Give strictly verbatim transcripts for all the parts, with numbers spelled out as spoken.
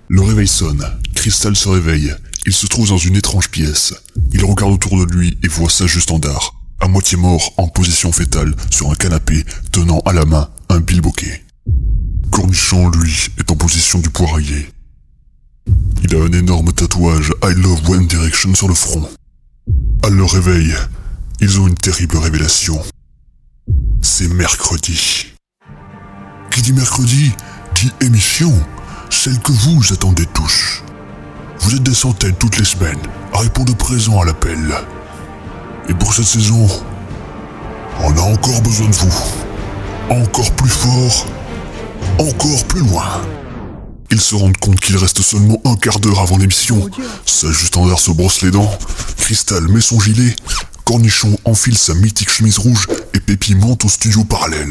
Le réveil sonne. Crystal se réveille. Il se trouve dans une étrange pièce. Il regarde autour de lui et voit Sage Standard, à moitié mort, en position fétale, sur un canapé, tenant à la main un bilboquet. Cornichon, lui, est en position du poirier. Il a un énorme tatouage I Love One Direction sur le front. À leur réveil, ils ont une terrible révélation. C'est mercredi. Qui dit mercredi, dit émission, celle que vous attendez tous. Vous êtes des centaines toutes les semaines à répondre présent à l'appel. Et pour cette saison, on a encore besoin de vous. Encore plus fort, encore plus loin. Ils se rendent compte qu'il reste seulement un quart d'heure avant l'émission. Sage Standard se brosse les dents, Crystal met son gilet, Cornichon enfile sa mythique chemise rouge et Pépi monte au studio parallèle.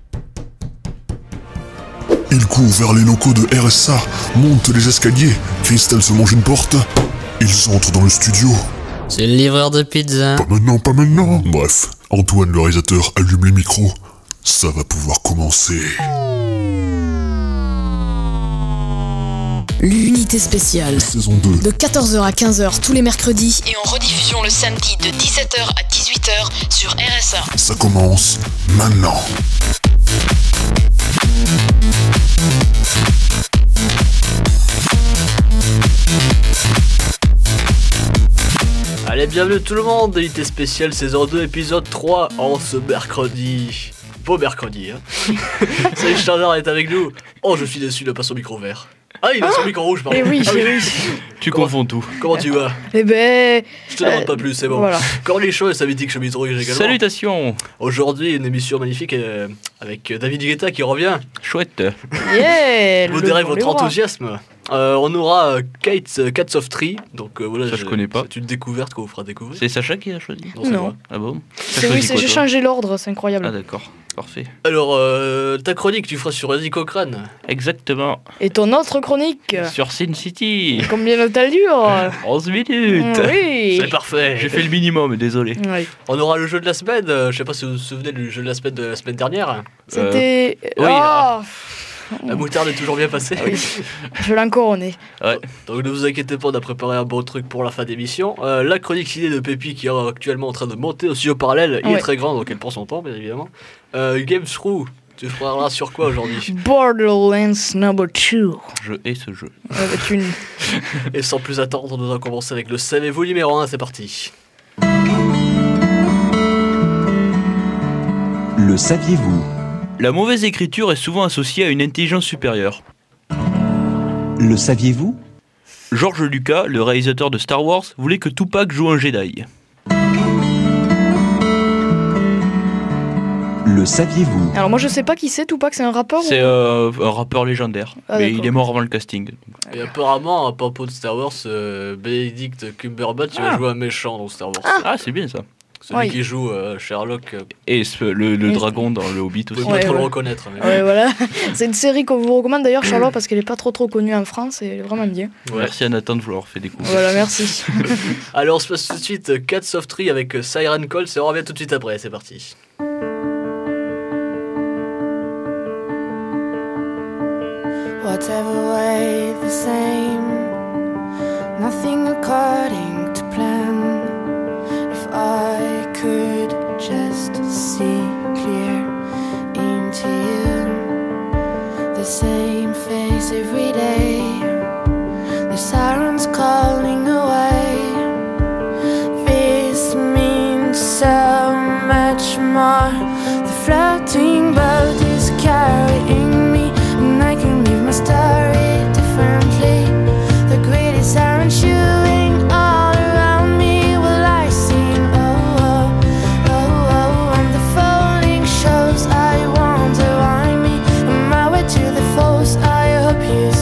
Il court vers les locaux de R S A, monte les escaliers, Crystal se mange une porte, ils entrent dans le studio. C'est le livreur de pizza. Pas maintenant, pas maintenant. Bref, Antoine le réalisateur allume les micros, ça va pouvoir commencer. L'unité spéciale. Saison deux. De quatorze heures à quinze heures tous les mercredis. Et en rediffusion le samedi de dix-sept heures à dix-huit heures sur R S A. Ça commence maintenant. Allez, bienvenue tout le monde, unité spéciale saison deux, épisode trois, en ce mercredi. Beau mercredi, hein. Sage Standard est avec nous. Oh, je suis déçu, il n'a pas son micro vert. Ah, il a son micro rouge, pardon. Eh oui, ah, oui. oui. Tu Comment- confonds tout. Comment tu vas? Eh ben... Je te demande Euh, pas plus, c'est bon. voilà. Cornichon et sa mythique chemise rouge également. Salutations. Aujourd'hui, une émission magnifique euh, avec David Guetta qui revient. Chouette. Yeah, Modérez le- votre le roi. enthousiasme. Euh, on aura euh, Kate, euh, Cats of Tree. Donc euh, voilà, Ça, je connais pas. C'est une découverte qu'on vous fera découvrir. C'est Sacha qui a choisi. c'est Non. moi. Ah bon? T'as C'est choisi oui, c'est- quoi, j'ai toi changé l'ordre, c'est incroyable. Ah d'accord. Parfait. Alors, euh, ta chronique, tu feras sur Eddie Cochrane. Exactement. Et ton autre chronique, Sur Sin City. combien de temps dure? onze minutes. Oui. C'est parfait. J'ai fait le minimum, désolé. Oui. On aura le jeu de la semaine. euh, je sais pas si vous vous souvenez du jeu de la semaine de la semaine dernière. C'était... oui, Ah, La moutarde est toujours bien passée. oui. Je l'ai encore au nez. Ouais. Donc ne vous inquiétez pas, on a préparé un bon truc pour la fin d'émission. Euh, la chronique ciné de Pépi qui est actuellement en train de monter au studio parallèle. Il Ouais. est très grand donc elle prend son temps bien évidemment. Euh, Games Through, tu feras sur quoi aujourd'hui? Borderlands number two. Je hais ce jeu. Avec une... Et sans plus attendre, nous allons commencer avec le Savez-vous numéro un, c'est parti. Le saviez-vous? La mauvaise écriture est souvent associée à une intelligence supérieure. Le saviez-vous? George Lucas, le réalisateur de Star Wars, voulait que Tupac joue un Jedi. Le saviez-vous? Alors moi je sais pas qui c'est, Tupac, c'est un rappeur C'est ou... euh, un rappeur légendaire. Ah, mais d'accord. il est mort avant le casting. Et apparemment, à propos de Star Wars, euh, Benedict Cumberbatch il va Ah. jouer un méchant dans Star Wars. Ah, c'est bien ça. Celui Oui. qui joue euh, Sherlock, euh, Et ce- le, le Oui. dragon dans le Hobbit vous aussi. pouvez Ouais, pas trop ouais. le reconnaître. Mais... Ouais, voilà. C'est une série qu'on vous recommande d'ailleurs, Charlotte, parce qu'elle est pas trop trop connue en France et elle est vraiment bien. Ouais. Merci à Nathan de vouloir faire découvrir. Voilà, merci. Alors on se passe tout de suite euh, Cats of Tree avec euh, Siren Calls et on revient tout de suite après, c'est parti. Whatever way the same, nothing according to plan. If I could just see clear into you, the same face every day, the sirens calling away. This means so much more. The floating boat is carrying me, and I can live my story differently. The greatest siren shooting all around me. Will I sing? Oh, oh, oh, oh. And the falling shows I wonder why me. On my way to the falls, I hope you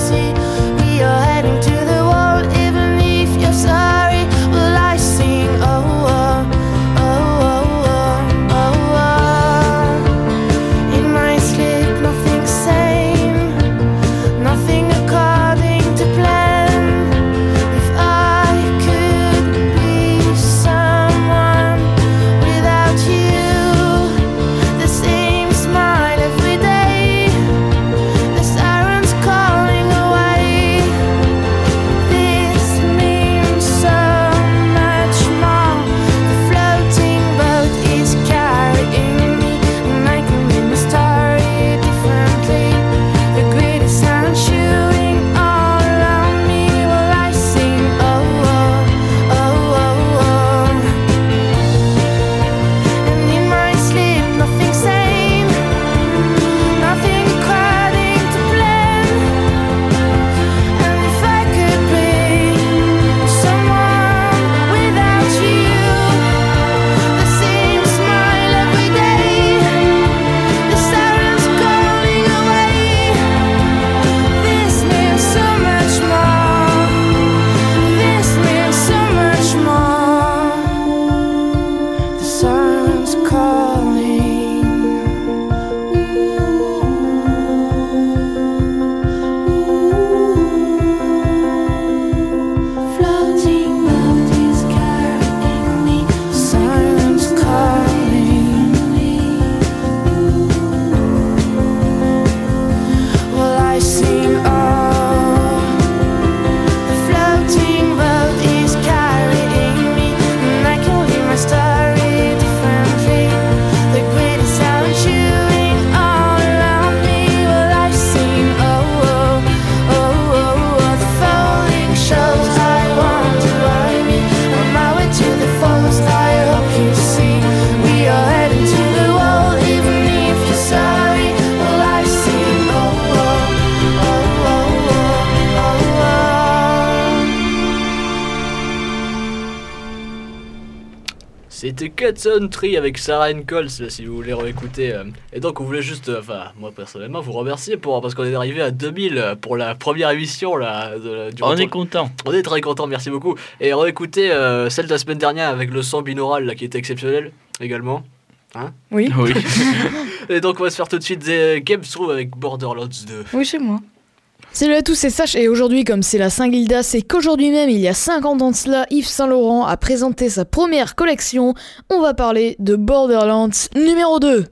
c'était Cut on Tree avec Sarah Incols, si vous voulez réécouter. Euh, et donc, on voulait juste, euh, enfin, moi personnellement, vous remercier pour, parce qu'on est arrivé à deux mille pour la première émission là, de, du On retour. est content. On est très content, merci beaucoup. Et réécouter euh, celle de la semaine dernière avec le son binaural là, qui était exceptionnel également. Hein Oui. Oui. Et donc, on va se faire tout de suite des Games Through avec Borderlands deux. Oui, c'est moi. Salut à tous, c'est Sash et aujourd'hui, comme c'est la Saint-Gilda, c'est qu'aujourd'hui même, il y a cinquante ans de cela, Yves Saint Laurent a présenté sa première collection. On va parler de Borderlands numéro deux.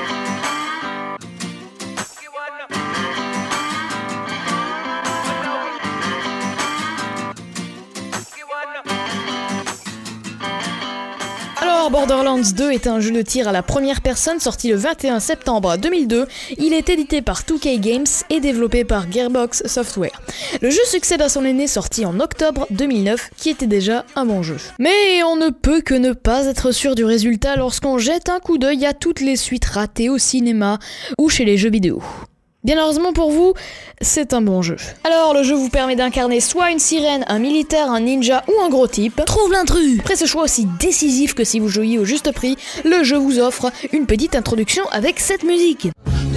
Alors, Borderlands deux est un jeu de tir à la première personne sorti le vingt et un septembre deux mille deux. Il est édité par deux K Games et développé par Gearbox Software. Le jeu succède à son aîné sorti en octobre deux mille neuf, qui était déjà un bon jeu. Mais on ne peut que ne pas être sûr du résultat lorsqu'on jette un coup d'œil à toutes les suites ratées au cinéma ou chez les jeux vidéo. Bien heureusement pour vous, c'est un bon jeu. Alors, le jeu vous permet d'incarner soit une sirène, un militaire, un ninja ou un gros type. Trouve l'intrus! Après ce choix aussi décisif que si vous jouiez au juste prix, le jeu vous offre une petite introduction avec cette musique.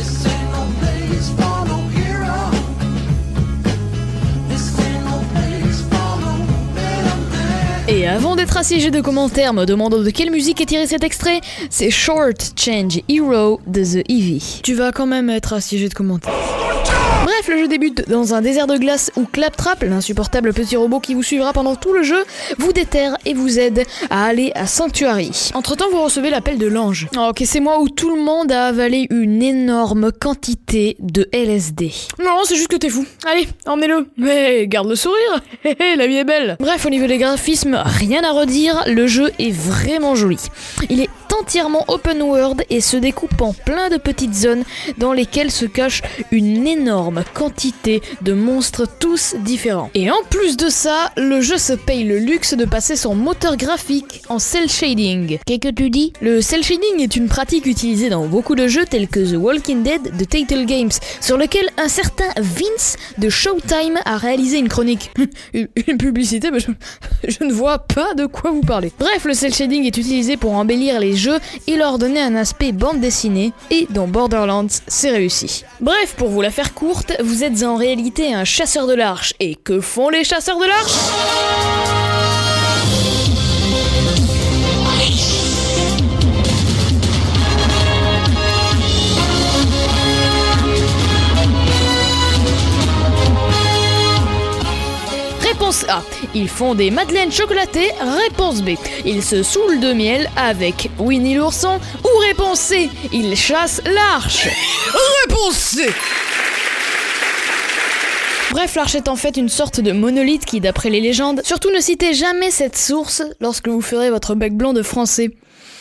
Et avant d'être assiégé de commentaires me demandant de quelle musique est tiré cet extrait, c'est Short Change Hero de The Eevee. Tu vas quand même être assiégé de commentaires. Bref, le jeu débute dans un désert de glace où Claptrap, l'insupportable petit robot qui vous suivra pendant tout le jeu, vous déterre et vous aide à aller à Sanctuary. Entre temps, vous recevez l'appel de l'ange. Oh, ok, c'est moi où tout le monde a avalé une énorme quantité de L S D. Non, c'est juste que t'es fou. Allez, emmenez-le. Mais garde le sourire. Hé hé, la vie est belle. Bref, au niveau des graphismes, rien à redire, le jeu est vraiment joli. Il est entièrement open world et se découpe en plein de petites zones dans lesquelles se cache une énorme quantité de monstres tous différents. Et en plus de ça, le jeu se paye le luxe de passer son moteur graphique en cel shading. Qu'est-ce que tu dis ? Le cel shading est une pratique utilisée dans beaucoup de jeux tels que The Walking Dead de Telltale Games, sur lequel un certain Vince de Showtime a réalisé une chronique. Une publicité, mais je, je ne vois pas de quoi vous parlez. Bref, le cel shading est utilisé pour embellir les jeux et leur donner un aspect bande dessinée, et dans Borderlands, c'est réussi. Bref, pour vous la faire courte, vous êtes en réalité un chasseur de l'arche. Et que font les chasseurs de l'arche ? Réponse A. Ils font des madeleines chocolatées. Réponse B. Ils se saoulent de miel avec Winnie l'ourson. Ou réponse C. Ils chassent l'arche. Réponse C. Bref, l'arche est en fait une sorte de monolithe qui, d'après les légendes, surtout ne citez jamais cette source lorsque vous ferez votre bec blanc de français.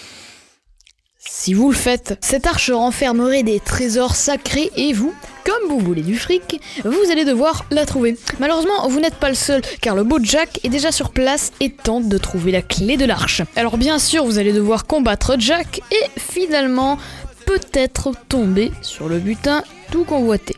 Si vous le faites, cette arche renfermerait des trésors sacrés et vous, comme vous voulez du fric, vous allez devoir la trouver. Malheureusement, vous n'êtes pas le seul, car le beau Jack est déjà sur place et tente de trouver la clé de l'arche. Alors bien sûr, vous allez devoir combattre Jack et finalement, peut-être tomber sur le butin tout convoité.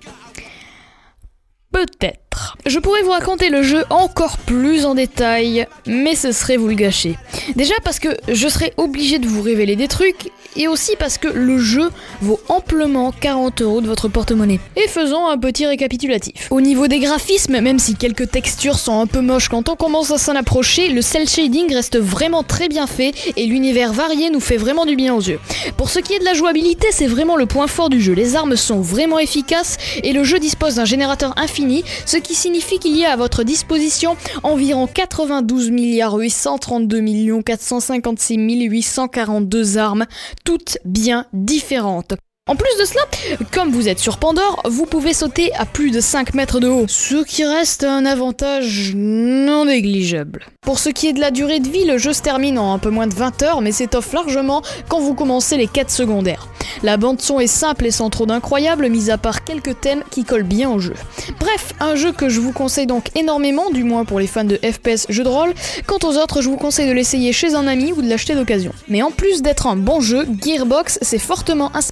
Peut-être. Je pourrais vous raconter le jeu encore plus en détail, mais ce serait vous le gâcher. Déjà parce que je serais obligé de vous révéler des trucs, et aussi parce que le jeu vaut amplement quarante euros de votre porte-monnaie. Et faisons un petit récapitulatif. Au niveau des graphismes, même si quelques textures sont un peu moches quand on commence à s'en approcher, le cel shading reste vraiment très bien fait, et l'univers varié nous fait vraiment du bien aux yeux. Pour ce qui est de la jouabilité, c'est vraiment le point fort du jeu. Les armes sont vraiment efficaces, et le jeu dispose d'un générateur infini, ce qui signifie qu'il y a à votre disposition environ quatre-vingt-douze milliards huit cent trente-deux millions quatre cent cinquante-six mille huit cent quarante-deux armes, toutes bien différentes. En plus de cela, comme vous êtes sur Pandore, vous pouvez sauter à plus de cinq mètres de haut, ce qui reste un avantage non négligeable. Pour ce qui est de la durée de vie, le jeu se termine en un peu moins de vingt heures, mais s'étoffe largement quand vous commencez les quêtes secondaires. La bande-son est simple et sans trop d'incroyable, mis à part quelques thèmes qui collent bien au jeu. Bref, un jeu que je vous conseille donc énormément, du moins pour les fans de F P S jeux de rôle. Quant aux autres, je vous conseille de l'essayer chez un ami ou de l'acheter d'occasion. Mais en plus d'être un bon jeu, Gearbox s'est fortement inspiré de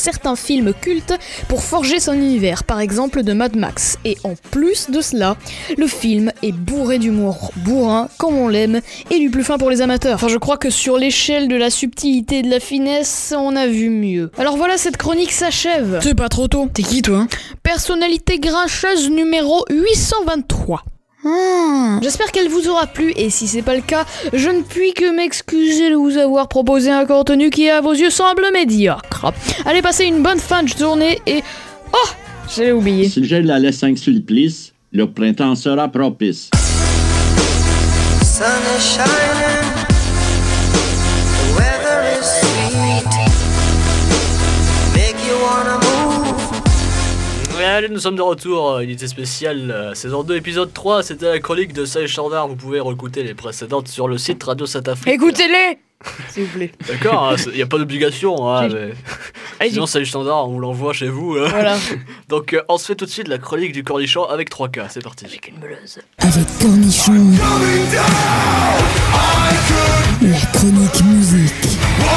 certains films cultes pour forger son univers, par exemple de Mad Max. Et en plus de cela, le film est bourré d'humour, bourrin, comme on l'aime, et du plus fin pour les amateurs. Enfin, je crois que sur l'échelle de la subtilité et de la finesse, on a vu mieux. Alors voilà, cette chronique s'achève. C'est pas trop tôt. T'es qui, toi? Personnalité grincheuse numéro huit cent vingt-trois. Hmm. J'espère qu'elle vous aura plu, et si c'est pas le cas, je ne puis que m'excuser de vous avoir proposé un contenu qui à vos yeux semble médiocre. Allez, passez une bonne fin de journée et... Oh, j'ai oublié. Si le gel la laisse cinq supplices, le printemps sera propice. Sun is shining, the weather is sweet, make you wanna move. Et allez, nous sommes de retour, unité spéciale, euh, saison deux, épisode trois, c'était la chronique de Sage Standard, vous pouvez réécouter les précédentes sur le site Radio Satafrique. Écoutez-les, s'il vous plaît. D'accord, il hein, n'y a pas d'obligation, hein, mais... Allez-y. Sinon Sage Standard, on vous l'envoie chez vous. Hein. Voilà. Donc euh, on se fait tout de suite la chronique du cornichon avec trois K, c'est parti. Avec une meuleuse. Avec Cornichon. La chronique musique.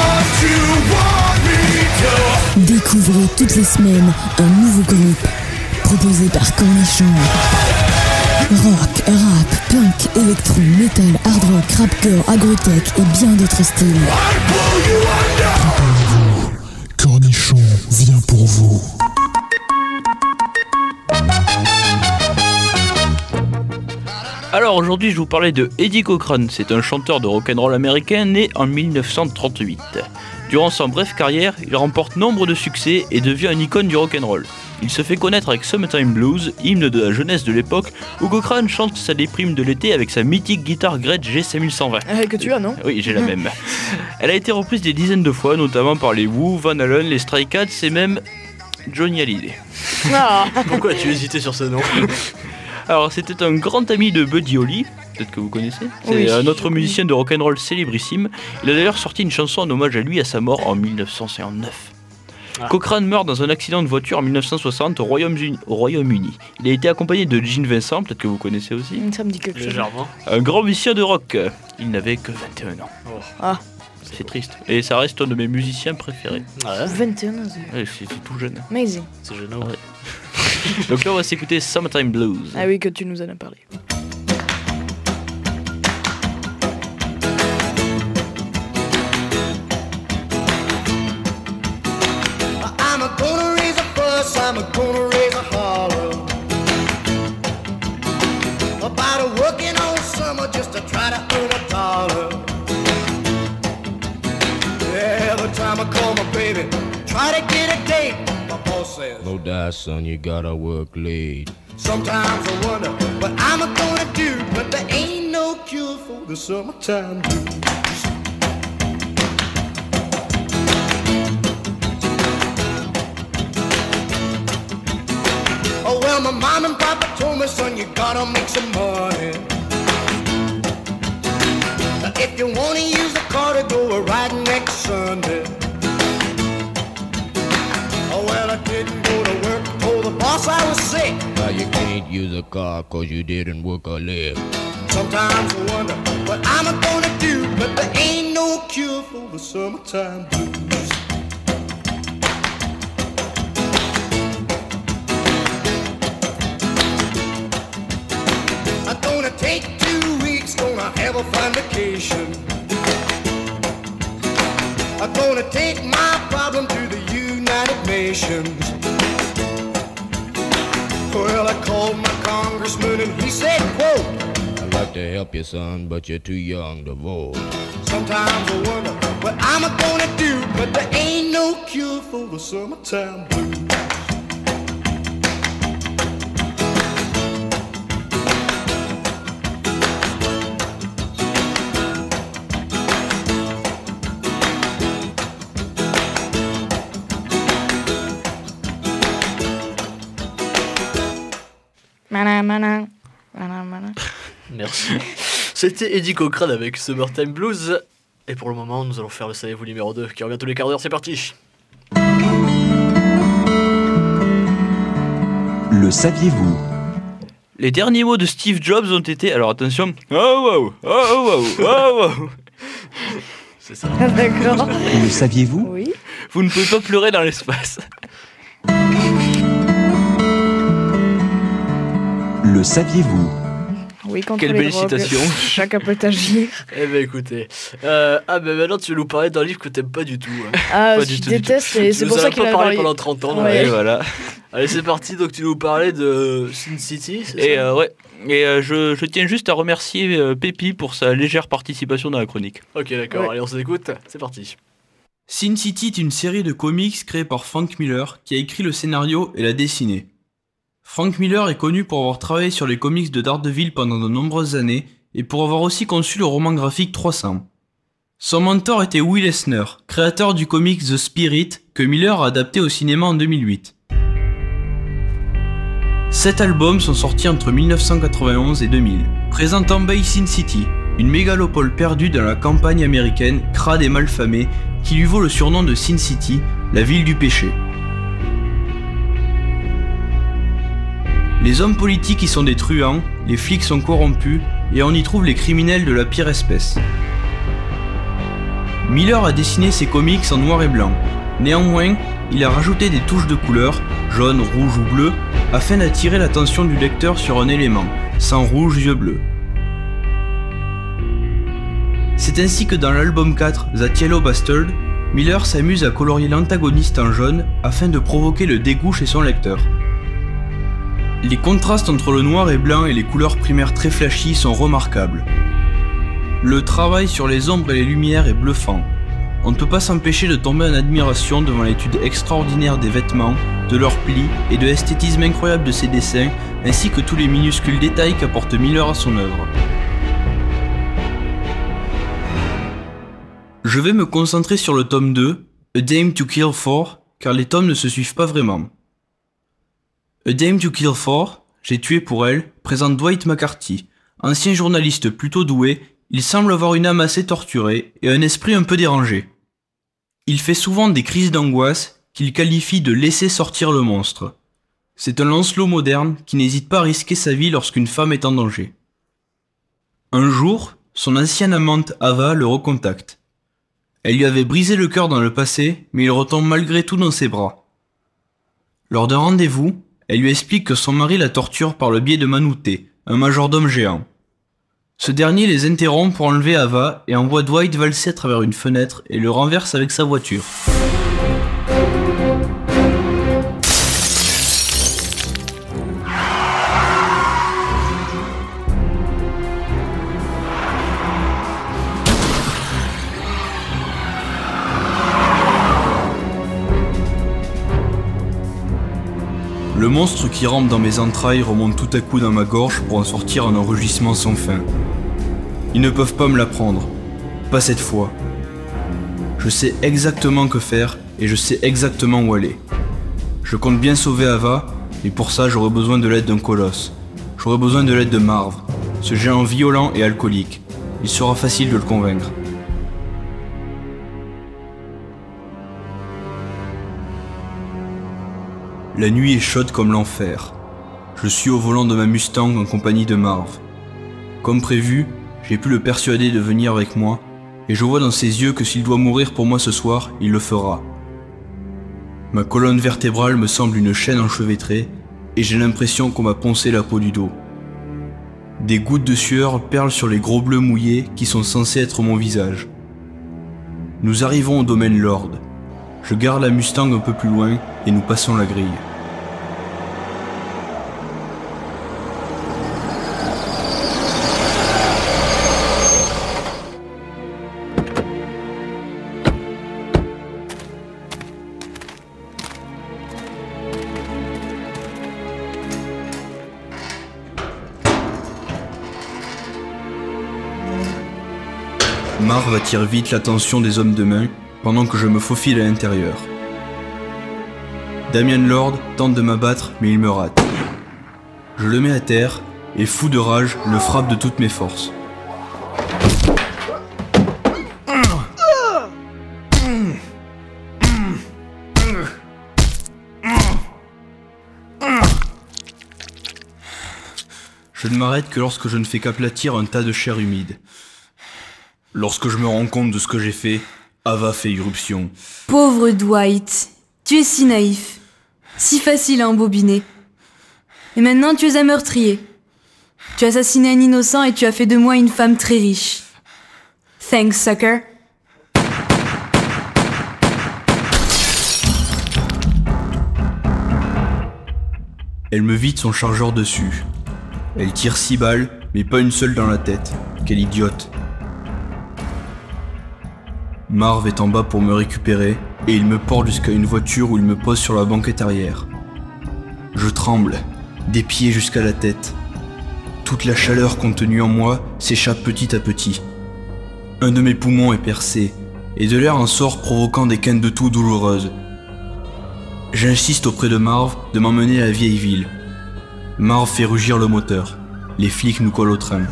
Découvrez toutes les semaines un nouveau groupe proposé par Cornichon. Rock, rap, punk, électro, metal, hard rock, rapcore, agrotech et bien d'autres styles. Cornichon vient pour vous. Alors aujourd'hui je vous parlais de Eddie Cochran, c'est un chanteur de rock'n'roll américain né en dix-neuf cent trente-huit. Durant sa brève carrière, il remporte nombre de succès et devient une icône du rock'n'roll. Il se fait connaître avec Summertime Blues, hymne de la jeunesse de l'époque, où Cochran chante sa déprime de l'été avec sa mythique guitare Gretsch G cinq mille cent vingt. Euh, que tu as, non? Oui, j'ai la même. Elle a été reprise des dizaines de fois, notamment par les Who, Van Halen, les Stray Cats et même Johnny Hallyday. Ah. Pourquoi as-tu hésité sur ce nom? Alors c'était un grand ami de Buddy Holly, peut-être que vous connaissez. C'est oui, un autre musicien de rock'n'roll célébrissime. Il a d'ailleurs sorti une chanson en hommage à lui à sa mort en dix-neuf cent cinquante-neuf. Ah. Cochran meurt dans un accident de voiture en dix-neuf cent soixante au Royaume-Uni. Au Royaume-Uni. Il a été accompagné de Gene Vincent, peut-être que vous connaissez aussi. Ça me dit quelque chose. Légèrement. Un grand musicien de rock. Il n'avait que vingt et un ans. Oh. Ah. C'est triste. Et ça reste un de mes musiciens préférés. Ouais. vingt et un ans. Ouais, c'est, c'est tout jeune. Amazing. C'est jeune. Ouais. Donc là on va s'écouter Summertime Blues. Ah oui, que tu nous en as parlé. I'm a gonna raise a fuss, I'm a gonna raise a holler about a working all summer just to try to earn a dollar. Every time I call my baby, try to get a date, my boss says, no die, son, you gotta work late. sometimes I wonder what I'm gonna do, but there ain't no cure for the summertime blues. Oh well, my mom and papa told me, son, you gotta make some money. Now, if you wanna use the car to go a riding next Sunday. Oh well, I didn't go to work, told the boss I was sick. Now you can't use a car cause you didn't work a leg. Sometimes I wonder what I'm gonna do, but there ain't no cure for the summertime blues. I'm gonna take two weeks, gonna have a fun vacation. I'm gonna take my problem to the United Nations. Well, I called my congressman and he said, quote, I'd like to help you, son, but you're too young to vote. sometimes I wonder what I'm gonna do, but there ain't no cure for the summertime blues. Mana, mana, mana, mana. Merci. C'était Eddie Cochran avec Summertime Blues. Et pour le moment, nous allons faire le Savez-vous numéro deux qui revient tous les quarts d'heure. C'est parti. Le saviez-vous? Les derniers mots de Steve Jobs ont été... Alors attention... Oh wow, oh wow, oh wow. C'est ça. D'accord. Le saviez-vous? Oui. Vous ne pouvez pas pleurer dans l'espace. Le saviez-vous? Oui, contre Quelle les belle drogues, citation. chacun peut agir. Eh ben écoutez, euh, ah ben maintenant tu veux nous parler d'un livre que t'aimes pas du tout. Hein. Ah, Pas je du tout, du déteste, Tu et c'est nous pour en ça as qu'il pas a parlé parlé pendant trente ans. Ouais. Et voilà. Allez c'est parti, donc tu nous parlais de Sin City, c'est Et ça euh, ouais. Et euh, je, je tiens juste à remercier euh, Pépi pour sa légère participation dans la chronique. Ok d'accord, Ouais. allez on s'écoute, c'est parti. Sin City est une série de comics créée par Frank Miller qui a écrit le scénario et l'a dessiné. Frank Miller est connu pour avoir travaillé sur les comics de Daredevil pendant de nombreuses années et pour avoir aussi conçu le roman graphique trois cents. Son mentor était Will Eisner, créateur du comics The Spirit que Miller a adapté au cinéma en deux mille huit. Sept albums sont sortis entre mille neuf cent quatre-vingt-onze et deux mille, présentant Bay Sin City, une mégalopole perdue dans la campagne américaine crade et malfamée qui lui vaut le surnom de Sin City, la ville du péché. Les hommes politiques y sont des truands, les flics sont corrompus et on y trouve les criminels de la pire espèce. Miller a dessiné ses comics en noir et blanc. Néanmoins, il a rajouté des touches de couleur, jaune, rouge ou bleu, afin d'attirer l'attention du lecteur sur un élément, sang rouge, yeux bleus. C'est ainsi que dans l'album quatre, That Yellow Bastard, Miller s'amuse à colorier l'antagoniste en jaune afin de provoquer le dégoût chez son lecteur. Les contrastes entre le noir et blanc et les couleurs primaires très flashy sont remarquables. Le travail sur les ombres et les lumières est bluffant. On ne peut pas s'empêcher de tomber en admiration devant l'étude extraordinaire des vêtements, de leurs plis et de l'esthétisme incroyable de ses dessins, ainsi que tous les minuscules détails qu'apporte Miller à son œuvre. Je vais me concentrer sur le tome deux, A Dame to Kill For, car les tomes ne se suivent pas vraiment. A Dame to Kill For, J'ai tué pour elle, présente Dwight McCarty. Ancien journaliste plutôt doué, il semble avoir une âme assez torturée et un esprit un peu dérangé. Il fait souvent des crises d'angoisse qu'il qualifie de laisser sortir le monstre. C'est un Lancelot moderne qui n'hésite pas à risquer sa vie lorsqu'une femme est en danger. Un jour, son ancienne amante Ava le recontacte. Elle lui avait brisé le cœur dans le passé, mais il retombe malgré tout dans ses bras. Lors d'un rendez-vous, elle lui explique que son mari la torture par le biais de Manouté, un majordome géant. Ce dernier les interrompt pour enlever Ava et envoie Dwight valser à travers une fenêtre et le renverse avec sa voiture. Le monstre qui rampe dans mes entrailles remonte tout à coup dans ma gorge pour en sortir un rugissement sans fin. Ils ne peuvent pas me la prendre. Pas cette fois. Je sais exactement que faire et je sais exactement où aller. Je compte bien sauver Ava, mais pour ça j'aurai besoin de l'aide d'un colosse. J'aurai besoin de l'aide de Marv, ce géant violent et alcoolique. Il sera facile de le convaincre. La nuit est chaude comme l'enfer. Je suis au volant de ma Mustang en compagnie de Marv. Comme prévu, j'ai pu le persuader de venir avec moi, et je vois dans ses yeux que s'il doit mourir pour moi ce soir, il le fera. Ma colonne vertébrale me semble une chaîne enchevêtrée, et j'ai l'impression qu'on m'a poncé la peau du dos. Des gouttes de sueur perlent sur les gros bleus mouillés qui sont censés être mon visage. Nous arrivons au domaine Lord. Je garde la Mustang un peu plus loin, et nous passons la grille. Marv attire vite l'attention des hommes de main pendant que je me faufile à l'intérieur. Damian Lord tente de m'abattre mais il me rate. Je le mets à terre et fou de rage le frappe de toutes mes forces. Je ne m'arrête que lorsque je ne fais qu'aplatir un tas de chair humide. Lorsque je me rends compte de ce que j'ai fait, Ava fait irruption. Pauvre Dwight, tu es si naïf, si facile à embobiner. Et maintenant tu es un meurtrier. Tu as assassiné un innocent et tu as fait de moi une femme très riche. Thanks, sucker. Elle me vide son chargeur dessus. Elle tire six balles, mais pas une seule dans la tête. Quelle idiote. Marv est en bas pour me récupérer, et il me porte jusqu'à une voiture où il me pose sur la banquette arrière. Je tremble, des pieds jusqu'à la tête. Toute la chaleur contenue en moi s'échappe petit à petit. Un de mes poumons est percé, et de l'air en sort provoquant des quintes de toux douloureuses. J'insiste auprès de Marv de m'emmener à la vieille ville. Marv fait rugir le moteur. Les flics nous collent au train.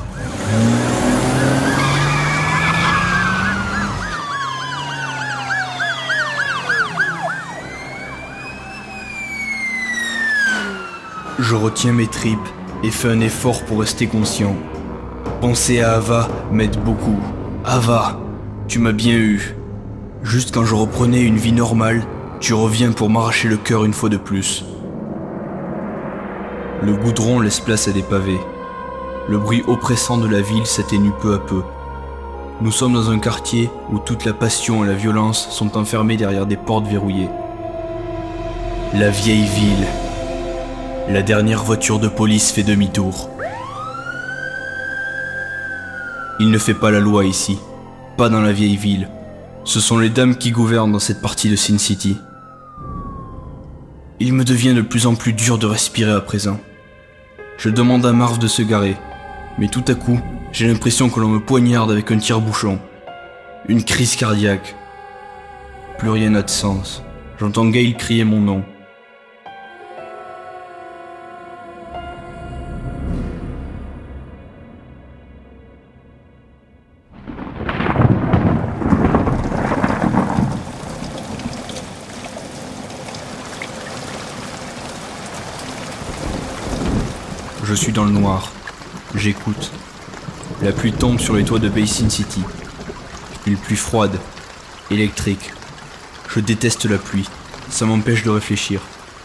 Je retiens mes tripes et fais un effort pour rester conscient. Penser à Ava m'aide beaucoup. Ava, tu m'as bien eu. Juste quand je reprenais une vie normale, tu reviens pour m'arracher le cœur une fois de plus. Le goudron laisse place à des pavés. Le bruit oppressant de la ville s'atténue peu à peu. Nous sommes dans un quartier où toute la passion et la violence sont enfermées derrière des portes verrouillées. La vieille ville. La dernière voiture de police fait demi-tour. Il ne fait pas la loi ici, pas dans la vieille ville. Ce sont les dames qui gouvernent dans cette partie de Sin City. Il me devient de plus en plus dur de respirer à présent. Je demande à Marv de se garer, mais tout à coup, j'ai l'impression que l'on me poignarde avec un tire-bouchon. Une crise cardiaque. Plus rien n'a de sens. J'entends Gail crier mon nom. Je suis dans le noir. J'écoute. La pluie tombe sur les toits de Basin City. Une pluie froide, électrique. Je déteste la pluie. Ça m'empêche de réfléchir.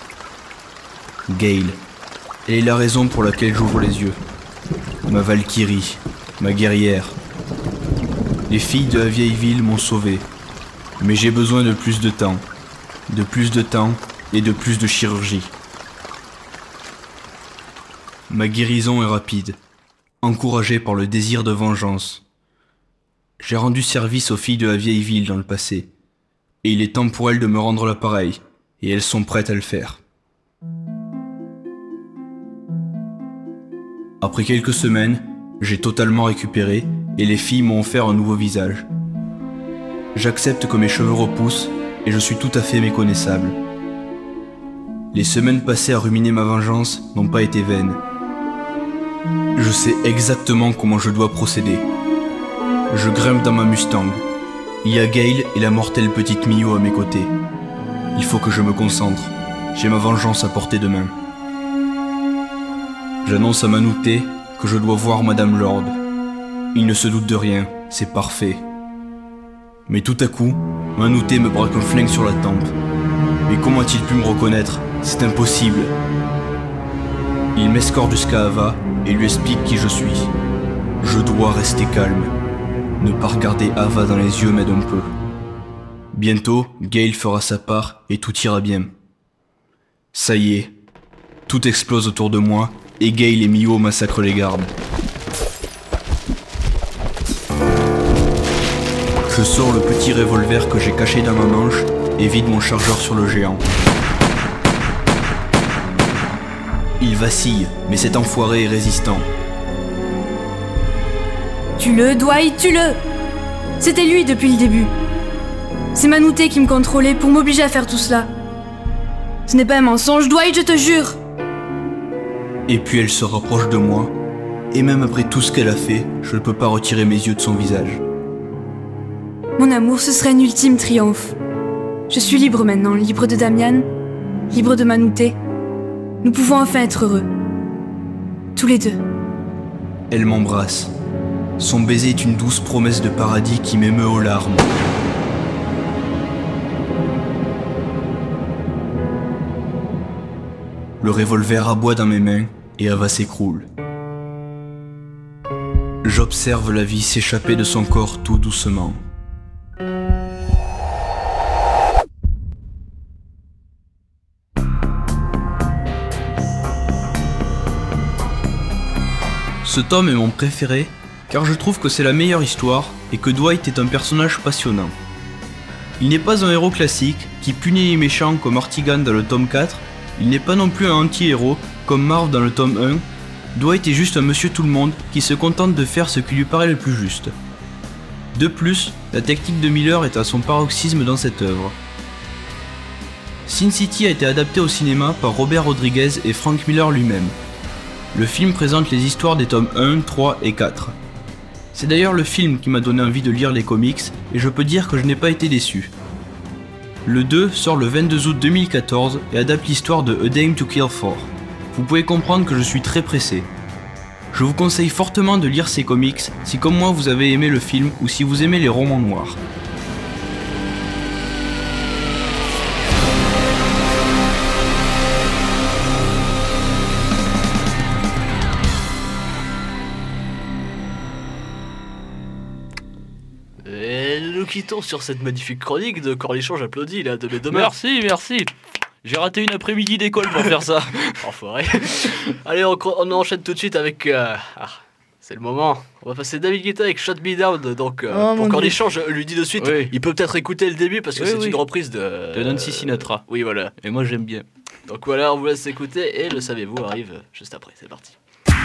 Gail. Elle est la raison pour laquelle j'ouvre les yeux. Ma Valkyrie. Ma guerrière. Les filles de la vieille ville m'ont sauvé. Mais j'ai besoin de plus de temps. De plus de temps et de plus de chirurgie. Ma guérison est rapide, encouragée par le désir de vengeance. J'ai rendu service aux filles de la vieille ville dans le passé, et il est temps pour elles de me rendre l'appareil, et elles sont prêtes à le faire. Après quelques semaines, j'ai totalement récupéré, et les filles m'ont offert un nouveau visage. J'accepte que mes cheveux repoussent, et je suis tout à fait méconnaissable. Les semaines passées à ruminer ma vengeance n'ont pas été vaines. Je sais exactement comment je dois procéder. Je grimpe dans ma Mustang. Il y a Gail et la mortelle petite Mio à mes côtés. Il faut que je me concentre. J'ai ma vengeance à portée de main. J'annonce à Manouté que je dois voir Madame Lord. Il ne se doute de rien, c'est parfait. Mais tout à coup, Manouté me braque un flingue sur la tempe. Mais comment a-t-il pu me reconnaître? C'est impossible. Il m'escorte jusqu'à Ava et lui explique qui je suis. Je dois rester calme. Ne pas regarder Ava dans les yeux m'aide un peu. Bientôt, Gail fera sa part et tout ira bien. Ça y est, tout explose autour de moi et Gail et Mio massacrent les gardes. Je sors le petit revolver que j'ai caché dans ma manche et vide mon chargeur sur le géant. Il vacille, mais cet enfoiré est résistant. Tue-le, Dwight, tue-le! C'était lui depuis le début. C'est Manouté qui me contrôlait pour m'obliger à faire tout cela. Ce n'est pas un mensonge, Dwight, je te jure! Et puis elle se rapproche de moi, et même après tout ce qu'elle a fait, je ne peux pas retirer mes yeux de son visage. Mon amour, ce serait un ultime triomphe. Je suis libre maintenant, libre de Damian, libre de Manouté. Nous pouvons enfin être heureux. Tous les deux. Elle m'embrasse. Son baiser est une douce promesse de paradis qui m'émeut aux larmes. le revolver aboie dans mes mains et Ava s'écroule. J'observe la vie s'échapper de son corps tout doucement. Ce tome est mon préféré car je trouve que c'est la meilleure histoire et que Dwight est un personnage passionnant. Il n'est pas un héros classique qui punit les méchants comme Artigan dans le tome quatre, il n'est pas non plus un anti-héros comme Marv dans le tome un, Dwight est juste un monsieur tout-le-monde qui se contente de faire ce qui lui paraît le plus juste. De plus, la technique de Miller est à son paroxysme dans cette œuvre. Sin City a été adapté au cinéma par Robert Rodriguez et Frank Miller lui-même. Le film présente les histoires des tomes un, trois et quatre. C'est d'ailleurs le film qui m'a donné envie de lire les comics et je peux dire que je n'ai pas été déçu. Le deux sort le vingt-deux août deux mille quatorze et adapte l'histoire de A Dame to Kill For. Vous pouvez comprendre que je suis très pressé. Je vous conseille fortement de lire ces comics si comme moi vous avez aimé le film ou si vous aimez les romans noirs. Et nous quittons sur cette magnifique chronique de Cornichon, j'applaudis là, de mes demeures. Merci, merci. J'ai raté une après-midi d'école pour faire ça. Enfoiré. Allez, on, on enchaîne tout de suite avec... Euh, ah, c'est le moment. On va passer David Guetta avec Shut Me Down. Donc, euh, oh, pour Cornichon, je lui dis de suite, oui. Il peut peut-être écouter le début parce que oui, c'est oui. une reprise de... De Nancy Sinatra. Euh, oui, voilà. Et moi, j'aime bien. Donc voilà, on vous laisse écouter et le savez-vous arrive juste après. C'est parti.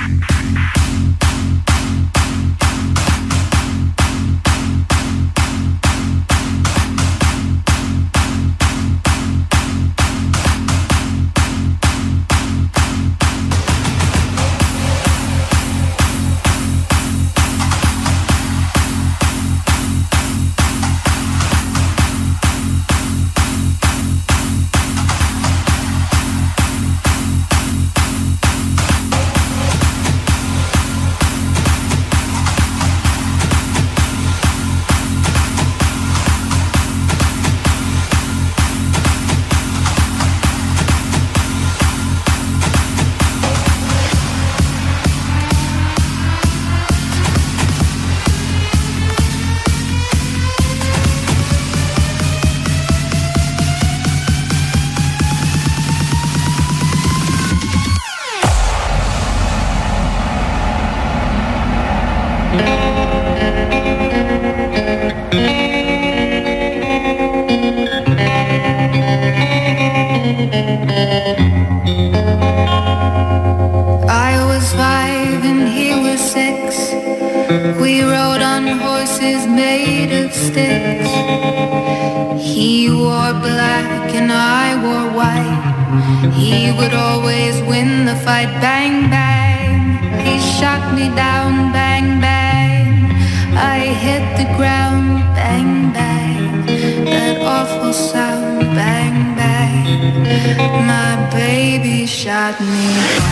I was five and he was six. We rode on horses made of sticks. He wore black and I wore white. He would always win the fight. Bang, bang. He shot me down. Bang, bang. I hit the ground. Bang, bang. That awful sound. Bang, bang. My baby shot me down.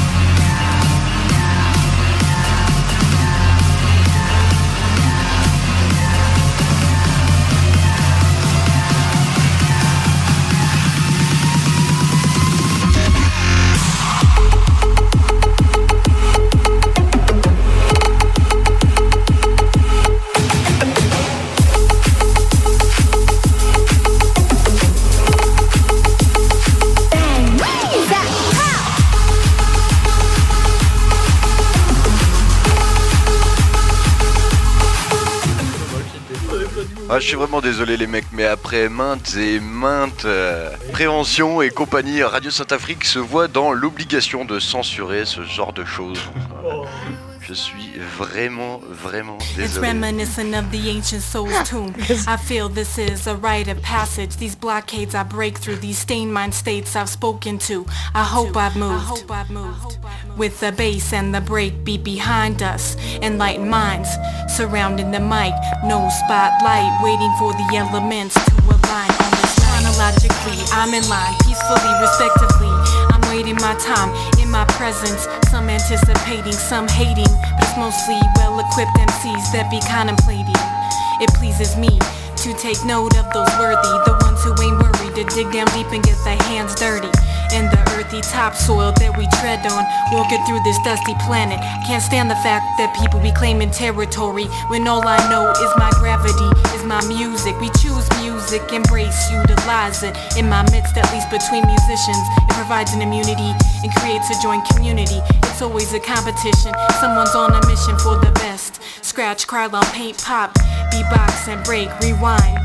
Ah, je suis vraiment désolé les mecs, mais après maintes et maintes euh, préventions et compagnie, Radio Saint-Afrique se voit dans l'obligation de censurer ce genre de choses. Voilà. Je suis vraiment, vraiment It's désolé. reminiscent of the ancient soul's tomb. I feel this is a rite of passage. These blockades I break through, these stained mind states I've spoken to. I hope I've moved. With the bass and the breakbeat behind us. Enlightened minds surrounding the mic. No spotlight, waiting for the elements to align on this chronologically. I'm in line, peacefully, respectively. I'm waiting my time in my presence. Some anticipating, some hating, but it's mostly well-equipped M Cs that be contemplating. It pleases me to take note of those worthy, the ones who ain't worried to dig down deep and get their hands dirty. in the earthy topsoil that we tread on, walking through this dusty planet. Can't stand the fact that people be claiming territory when all I know is my gravity, is my music. We choose music, embrace, utilize it. In my midst, at least between musicians, it provides an immunity and creates a joint community. It's always a competition, someone's on a mission for the best. Scratch, cry loud, paint, pop, beatbox and break, rewind.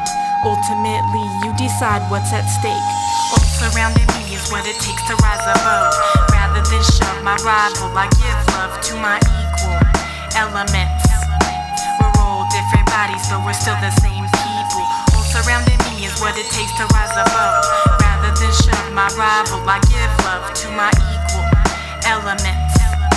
Ultimately, you decide what's at stake. All surrounding me is what it takes to rise above. Rather than shove my rival, I give love to my equal elements. We're all different bodies, but we're still the same people. All surrounding me is what it takes to rise above. Rather than shove my rival, I give love to my equal elements.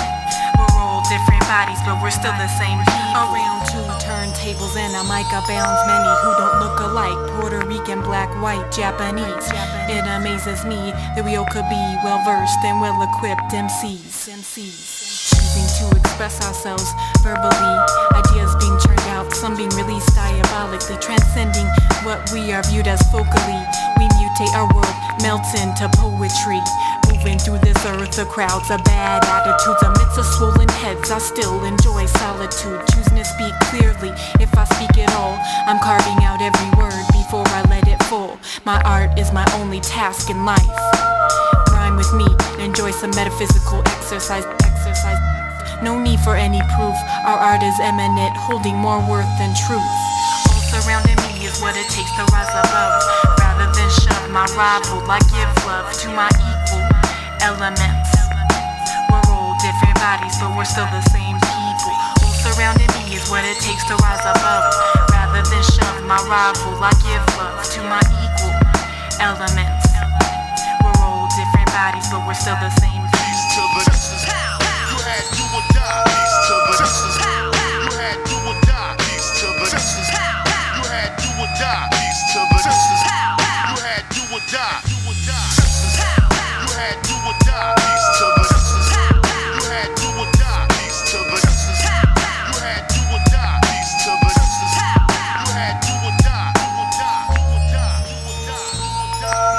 We're all different bodies, but we're still the same people. Around two turntables and a mic abounds many who don't look alike. Puerto Rican, black, white, Japanese. It amazes me that we all could be well-versed and well-equipped M Cs. Choosing to express ourselves verbally, ideas being churned out, some being released diabolically, transcending what we are viewed as focally. We mutate our world, melts into poetry. Moving through this earth, the crowds of bad attitudes. Amidst the swollen heads, I still enjoy solitude. Choosing to speak clearly, if I speak at all, I'm carving out every word before I let it fall. My art is my only task in life. Rhyme with me, enjoy some metaphysical exercise. Exercise. No need for any proof. Our art is eminent, holding more worth than truth. All surrounding me is what it takes to rise above. Rather than shove my rival, I give love to my equal elements. We're all different bodies, but we're still the same people. All surrounding me is what it takes to rise above. Rather than shove my rival, I give love to my equal elements. We're all different bodies, but we're still the same people. You had do or die. Peace to the justice. You had do or die. Peace to the justice. You had do or die. Peace to the justice. You had do or die. Justice. You had do or die. Peace to the justice. You had do or die. Peace to the justice. You had do or die. Peace to the justice. You had do or die. Do or die. Do or die. Do or die. Do or die.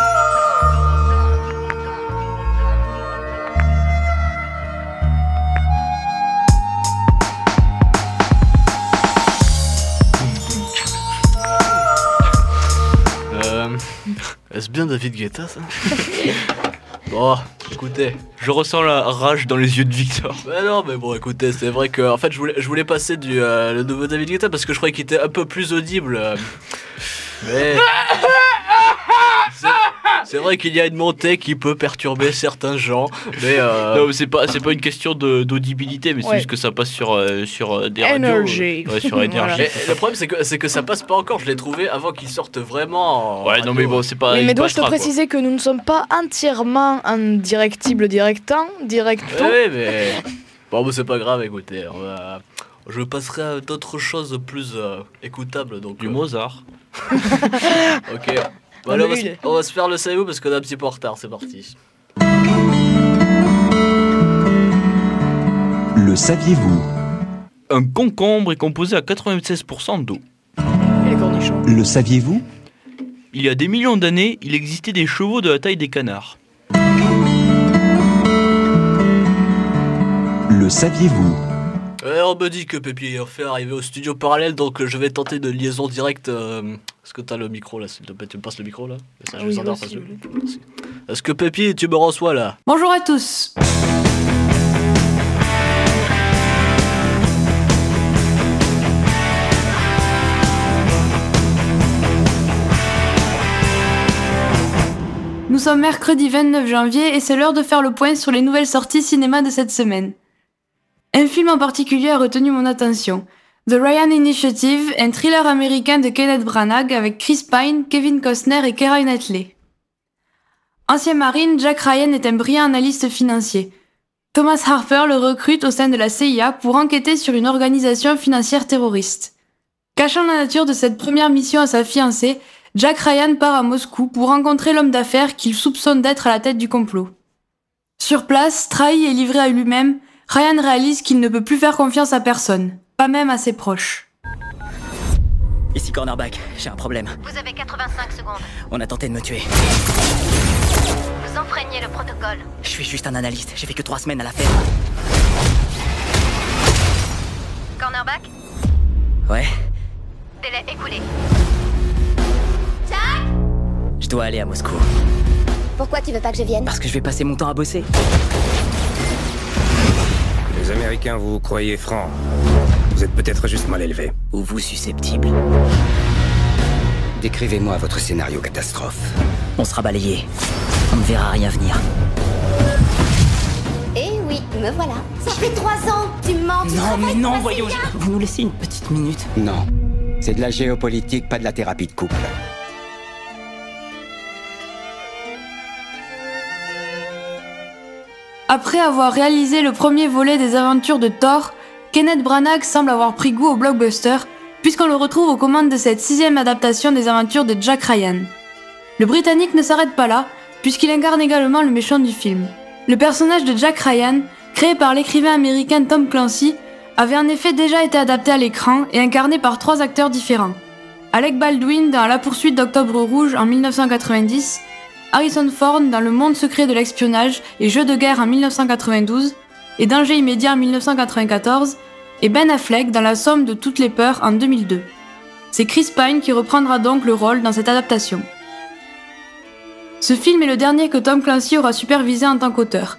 Est-ce bien David Guetta ça? Bon, écoutez. Je ressens la rage dans les yeux de Victor. Mais non, mais bon, écoutez, c'est vrai que en fait, je voulais, je voulais passer du euh, le nouveau David Guetta parce que je croyais qu'il était un peu plus audible. Euh, mais c'est, c'est vrai qu'il y a une montée qui peut perturber certains gens. Mais euh... non, mais c'est pas, c'est pas une question de, d'audibilité, mais c'est Ouais. juste que ça passe sur, euh, sur euh, des radios. Energy. Euh, ouais, sur énergie. Voilà. mais le problème, c'est que c'est que ça passe pas encore. Je l'ai trouvé avant qu'il sorte vraiment. En Ouais, non, mais bon, c'est pas. Oui, il mais dois-je te passera, quoi. préciser que nous ne sommes pas entièrement indirectibles directant, directo. Oui, mais bon, bah, c'est pas grave. Écoutez, on va... je passerai à d'autres choses plus euh, écoutables. Donc Du euh, Mozart. Ok. Bon, allez, on, va se, Nul. on va se faire le savez-vous parce qu'on est un petit peu en retard. C'est parti. Le saviez-vous? Un concombre est composé à quatre-vingt-seize pour cent d'eau. Et les cornichons. Le saviez-vous? Il y a des millions d'années, il existait des chevaux de la taille des canards. Le saviez-vous? Euh, on me dit que Pépi est fait arriver au studio parallèle, donc euh, je vais tenter de liaison directe. Euh, est-ce que t'as le micro là, s'il te plaît? Tu me passes le micro là? Ça, je Oui, les endors, aussi, parce que- oui. Merci. Est-ce que Pépi, tu me reçois là? Bonjour à tous. Nous sommes mercredi vingt-neuf janvier et c'est l'heure de faire le point sur les nouvelles sorties cinéma de cette semaine. Un film en particulier a retenu mon attention. The Ryan Initiative, un thriller américain de Kenneth Branagh avec Chris Pine, Kevin Costner et Keira Knightley. Ancien marine, Jack Ryan est un brillant analyste financier. Thomas Harper le recrute au sein de la C I A pour enquêter sur une organisation financière terroriste. Cachant la nature de cette première mission à sa fiancée, Jack Ryan part à Moscou pour rencontrer l'homme d'affaires qu'il soupçonne d'être à la tête du complot. Sur place, trahi et livré à lui-même, Ryan réalise qu'il ne peut plus faire confiance à personne, pas même à ses proches. Ici Cornerback, j'ai un problème. Vous avez quatre-vingt-cinq secondes. On a tenté de me tuer. Vous Vous enfreignez le protocole. Je suis juste un analyste, j'ai fait que trois semaines à la ferme. Cornerback, Ouais, délai écoulé. je dois aller à Moscou. Pourquoi tu veux pas que je vienne? Parce que je vais passer mon temps à bosser. Les Américains, vous croyez francs. Vous êtes peut-être juste mal élevés. Ou vous susceptible. Décrivez-moi votre scénario catastrophe. On sera balayé. On ne verra rien venir. Eh oui, me voilà. Ça fait trois ans, tu mens. tu Non, travailles mais non, pour la voyons, C I A. vous nous laissez une petite minute. Non. C'est de la géopolitique, pas de la thérapie de couple. Après avoir réalisé le premier volet des aventures de Thor, Kenneth Branagh semble avoir pris goût au blockbuster, puisqu'on le retrouve aux commandes de cette sixième adaptation des aventures de Jack Ryan. Le Britannique ne s'arrête pas là, puisqu'il incarne également le méchant du film. Le personnage de Jack Ryan, créé par l'écrivain américain Tom Clancy, avait en effet déjà été adapté à l'écran et incarné par trois acteurs différents. Alec Baldwin dans La poursuite d'Octobre Rouge en dix-neuf cent quatre-vingt-dix, Harrison Ford dans Le monde secret de l'espionnage et Jeux de guerre en dix-neuf cent quatre-vingt-douze, et Danger immédiat en dix-neuf cent quatre-vingt-quatorze, et Ben Affleck dans La somme de toutes les peurs en deux mille deux. C'est Chris Pine qui reprendra donc le rôle dans cette adaptation. Ce film est le dernier que Tom Clancy aura supervisé en tant qu'auteur.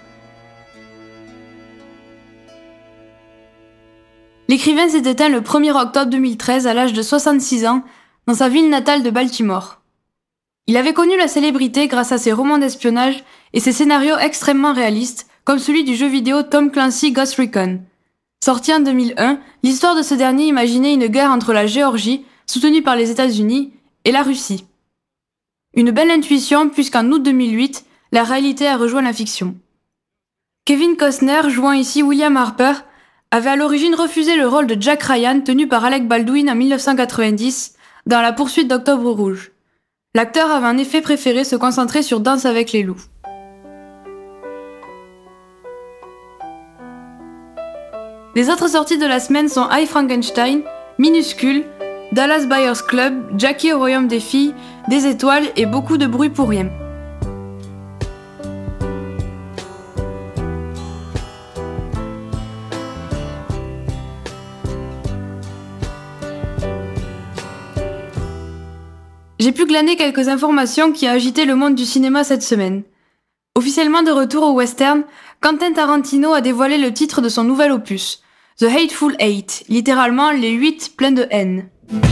L'écrivain s'est éteint le premier octobre deux mille treize à l'âge de soixante-six ans dans sa ville natale de Baltimore. Il avait connu la célébrité grâce à ses romans d'espionnage et ses scénarios extrêmement réalistes, comme celui du jeu vidéo Tom Clancy Ghost Recon. Sorti en deux mille un, l'histoire de ce dernier imaginait une guerre entre la Géorgie, soutenue par les États-Unis, et la Russie. Une belle intuition puisqu'en août deux mille huit, la réalité a rejoint la fiction. Kevin Costner, jouant ici William Harper, avait à l'origine refusé le rôle de Jack Ryan tenu par Alec Baldwin en dix-neuf cent quatre-vingt-dix dans La poursuite d'Octobre Rouge. L'acteur avait en effet préféré se concentrer sur Danse avec les loups. Les autres sorties de la semaine sont I Frankenstein, Minuscule, Dallas Buyers Club, Jackie au royaume des filles, Des étoiles et beaucoup de bruit pour rien. J'ai pu glaner quelques informations qui ont agité le monde du cinéma cette semaine. Officiellement de retour au western, Quentin Tarantino a dévoilé le titre de son nouvel opus, The Hateful Eight, littéralement les huit pleins de haine.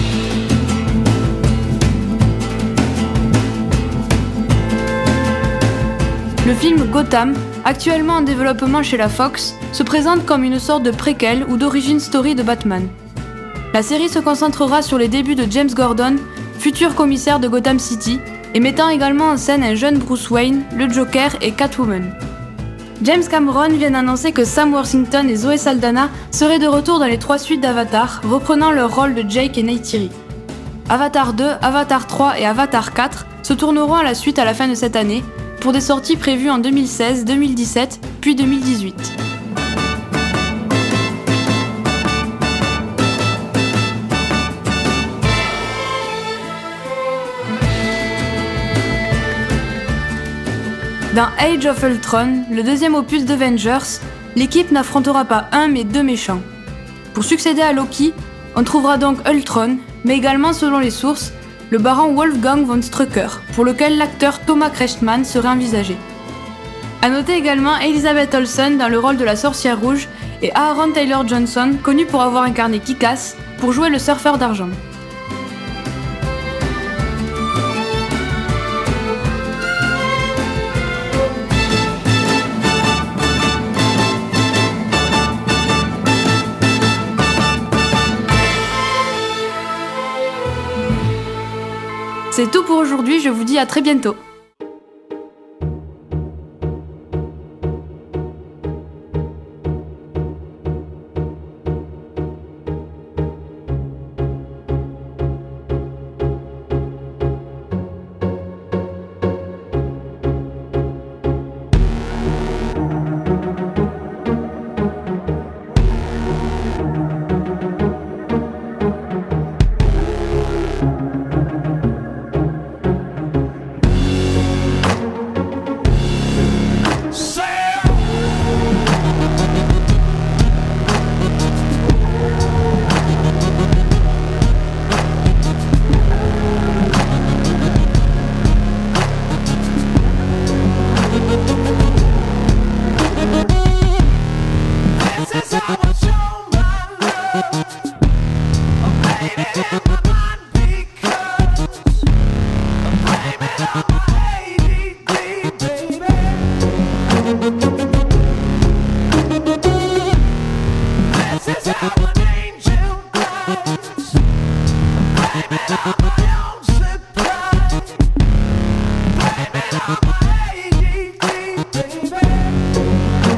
Le film Gotham, actuellement en développement chez la Fox, se présente comme une sorte de préquel ou d'origin story de Batman. La série se concentrera sur les débuts de James Gordon, futur commissaire de Gotham City, et mettant également en scène un jeune Bruce Wayne, le Joker et Catwoman. James Cameron vient d'annoncer que Sam Worthington et Zoe Saldana seraient de retour dans les trois suites d'Avatar, reprenant leur rôle de Jake et Neytiri. Avatar deux, Avatar trois et Avatar quatre se tourneront à la suite à la fin de cette année, pour des sorties prévues en deux mille seize, deux mille dix-sept, puis deux mille dix-huit. Dans Age of Ultron, le deuxième opus d'Avengers, l'équipe n'affrontera pas un mais deux méchants. Pour succéder à Loki, on trouvera donc Ultron, mais également selon les sources, le baron Wolfgang von Strucker, pour lequel l'acteur Thomas Kretschmann serait envisagé. A noter également Elizabeth Olsen dans le rôle de la sorcière rouge et Aaron Taylor Johnson, connu pour avoir incarné Kick-Ass, pour jouer le surfeur d'argent. C'est tout pour aujourd'hui, je vous dis à très bientôt.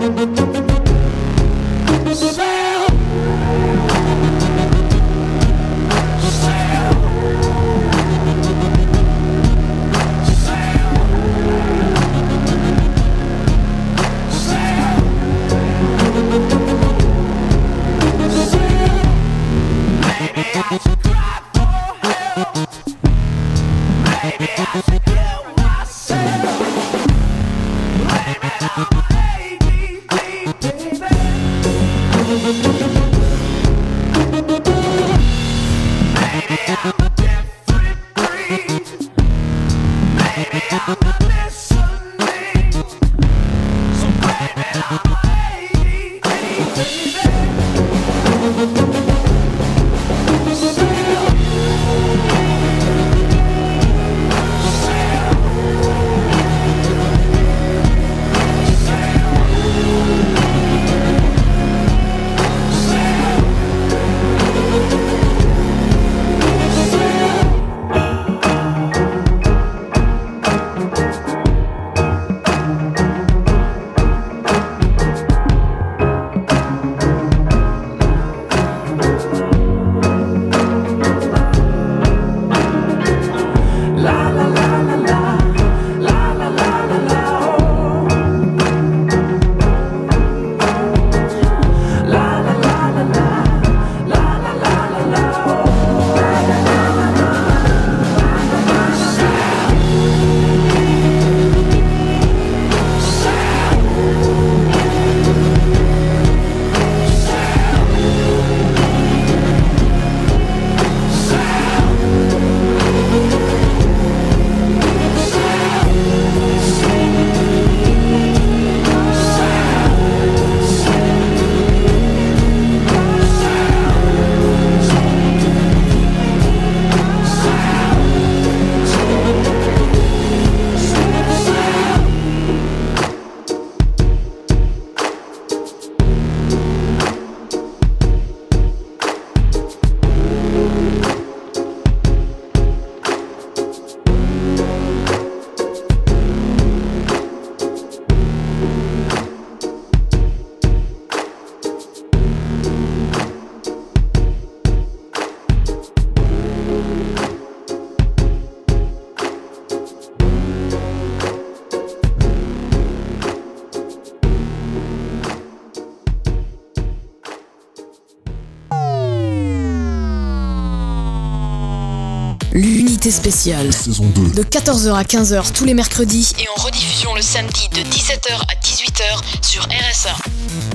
L'unité spéciale. Saison deux. De quatorze heures à quinze heures tous les mercredis. Et en rediffusion le samedi de dix-sept heures à dix-huit heures sur R S A.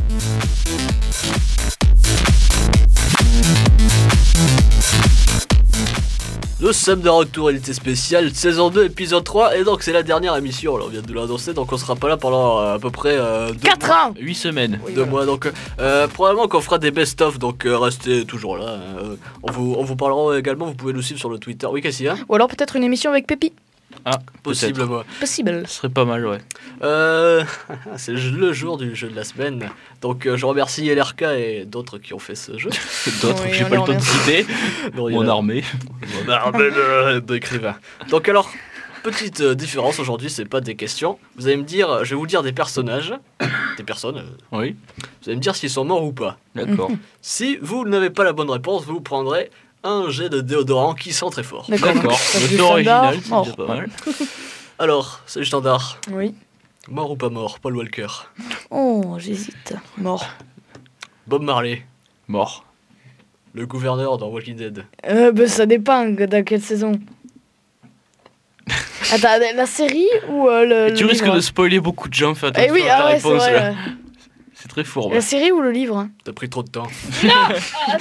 Nous sommes de retour, unité spéciale, saison deux, épisode trois, et donc c'est la dernière émission, là on vient de l'annoncer, donc on sera pas là pendant euh, à peu près euh, deux quatre mois. ans huit semaines. Oui, deux mois, donc euh, probablement qu'on fera des best-of, donc euh, restez toujours là. Euh, on, vous, on vous parlera également, vous pouvez nous suivre sur le Twitter. Oui, Cassia. Ou alors peut-être une émission avec Pépi. Ah, possible, moi. Possible. Ce serait pas mal, ouais. Euh, c'est le jour du jeu de la semaine. Donc euh, je remercie L R K et d'autres qui ont fait ce jeu. D'autres que j'ai pas le temps de citer. Mon armée. Mon armée de- d'écrivains. Donc alors, petite euh, différence aujourd'hui, c'est pas des questions. Vous allez me dire, je vais vous dire des personnages, des personnes. euh, Oui. Vous allez me dire s'ils sont morts ou pas. D'accord. Si vous n'avez pas la bonne réponse, vous prendrez un jet de déodorant qui sent très fort. D'accord. D'accord. Ça, c'est Le du ton original, standard. c'est Mort. déjà pas mal. Alors, c'est le standard. Oui. Mort ou pas mort, Paul Walker. Oh, j'hésite. Mort. Bob Marley. Mort. Le gouverneur dans Walking Dead. Euh, bah, ça dépend dans quelle saison. Attends, la série ou euh, le, Tu le risques livre de spoiler beaucoup de gens, fais Eh attention oui, à ah ta ouais, c'est réponse vrai. là. ouais. C'est très fourbe. La série ou le livre? T'as pris trop de temps. Non ah,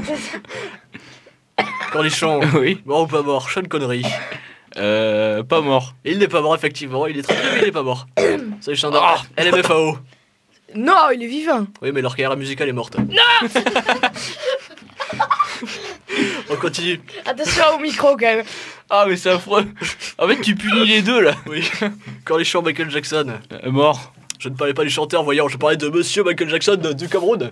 Cornichon. Oui. Mort ou pas mort, Sean Connery. Euh, pas mort. Et il n'est pas mort, effectivement. Il est très bien, mais il n'est pas mort. C'est le standard. L M F A O. Non, il est vivant. Oui, mais leur carrière musicale est morte. Non. On continue. Attention au micro quand même. Ah, mais c'est affreux. En fait, tu punis les deux là. Oui. Cornichon, Michael Jackson. Euh, mort. Je ne parlais pas du chanteur, voyons, je parlais de monsieur Michael Jackson de- du Cameroun.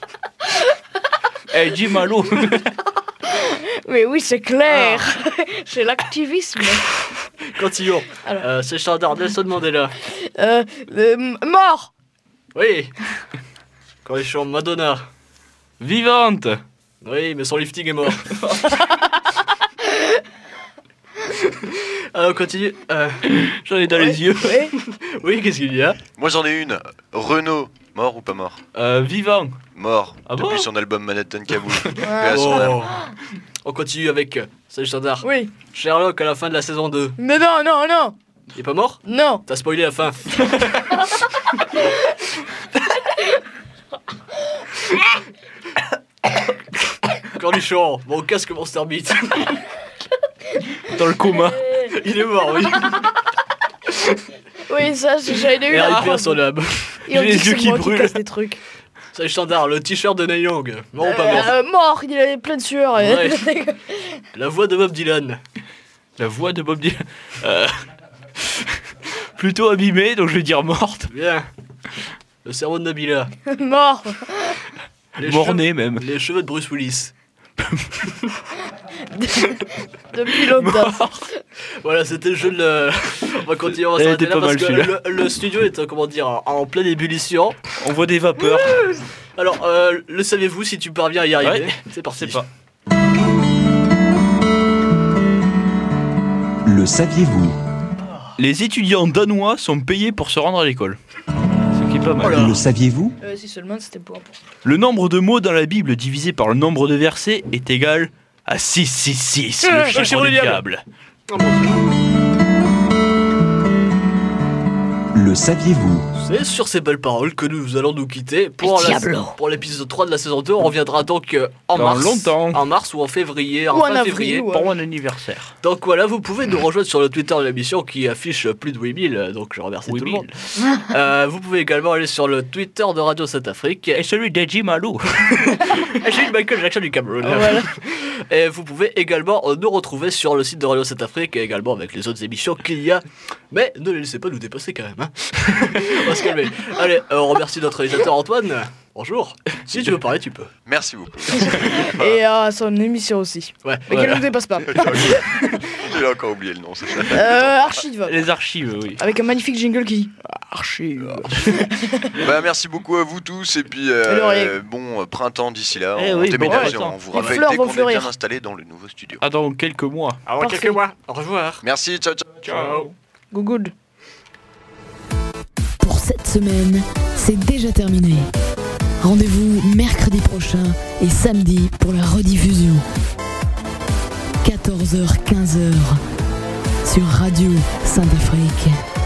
Eh, dis Malo. Mais oui, c'est clair. C'est l'activisme. Continuons. Alors. Euh, c'est le standard. Nelson Mandela. Euh, euh, m- mort. Oui. Cornichon Madonna. Vivante. Oui, mais son lifting est mort. Alors, on continue. Euh... J'en ai dans ouais, les yeux. Ouais. Oui, qu'est-ce qu'il y a? Moi j'en ai une. Renaud, mort ou pas mort? Euh, vivant. Mort. Ah depuis bon son album Manhattan Kaboul. Paix Oh. à son âme. On continue avec. euh, Salut Standard. Oui. Sherlock à la fin de la saison deux. Mais non, non, non. Il est pas mort? Non. T'as spoilé la fin. Cornichon, mon casque Monster Beat. Dans le coma. Il est mort, oui. Oui, ça, j'avais eu Et la R I P à son âme. Et on J'ai dit les que yeux c'est qui moi brûlent. casse des trucs. Salut Standard, le t-shirt de Neil Young. Mort ou pas mort? Euh, mort, il avait plein de sueur. Ouais. La voix de Bob Dylan. La voix de Bob Dylan. Euh... Plutôt abîmée, donc je vais dire morte. Bien. Le cerveau de Nabila. Mort. Les Morné cheveux- même. Les cheveux de Bruce Willis. Depuis longtemps. Voilà, c'était le jeu de le... On va continuer, on va Elle s'arrêter était là pas parce mal, que celui-là. le, le studio est, euh, comment dire, en, en pleine ébullition. On voit des vapeurs. Alors, euh, le savez-vous si tu parviens à y arriver? Ouais. C'est parti. C'est pas. Le saviez-vous? Les étudiants danois sont payés pour se rendre à l'école. Ce qui est pas mal. Le saviez-vous? Euh, si seulement c'était pour. Le nombre de mots dans la Bible divisé par le nombre de versets est égal à six six six, Euh, le le chiffre chiffre du du diable. Oh, mon Dieu. Le saviez-vous? C'est sur ces belles paroles que nous allons nous quitter pour, la- Diablo. pour l'épisode trois de la saison deux. On reviendra donc euh, en Dans mars. longtemps. En mars ou en février. En Ou en fin avril, février. ouais. Pour mon anniversaire. Donc voilà, vous pouvez nous rejoindre sur le Twitter de l'émission qui affiche plus de huit mille, donc je remercie huit tout le mille. monde. Euh, vous pouvez également aller sur le Twitter de Radio Saint-Afrique Et celui d'Eddie Malou. et celui de Michael Jackson du Cameroun. Voilà. Et vous pouvez également euh, nous retrouver sur le site de Radio Saint-Afrique et également avec les autres émissions qu'il y a. Mais ne les laissez pas nous dépasser quand même. Hein. On va se calmer. Allez, euh, on remercie notre réalisateur Antoine. Bonjour. Si tu veux parler, tu peux. Merci beaucoup. Et à son émission aussi. Ouais. Mais voilà. qu'elle ne dépasse pas. J'ai encore oublié le nom, c'est ça. Euh, Archive. Les archives, oui. Avec un magnifique jingle qui dit Archive. Bah, merci beaucoup à vous tous et puis Et euh, Laurier. bon euh, printemps d'ici là, Eh on oui, déménage bon et on printemps. vous Les rappelle fleurs dès vont qu'on est fleurir. bien installé dans le nouveau studio. Ah, dans quelques mois. Alors, Parfait. quelques mois. Au revoir. Merci, ciao ciao. Ciao. Go good. Pour cette semaine, c'est déjà terminé. Rendez-vous mercredi prochain et samedi pour la rediffusion. quatorze heures quinze sur Radio Saint-Afrique.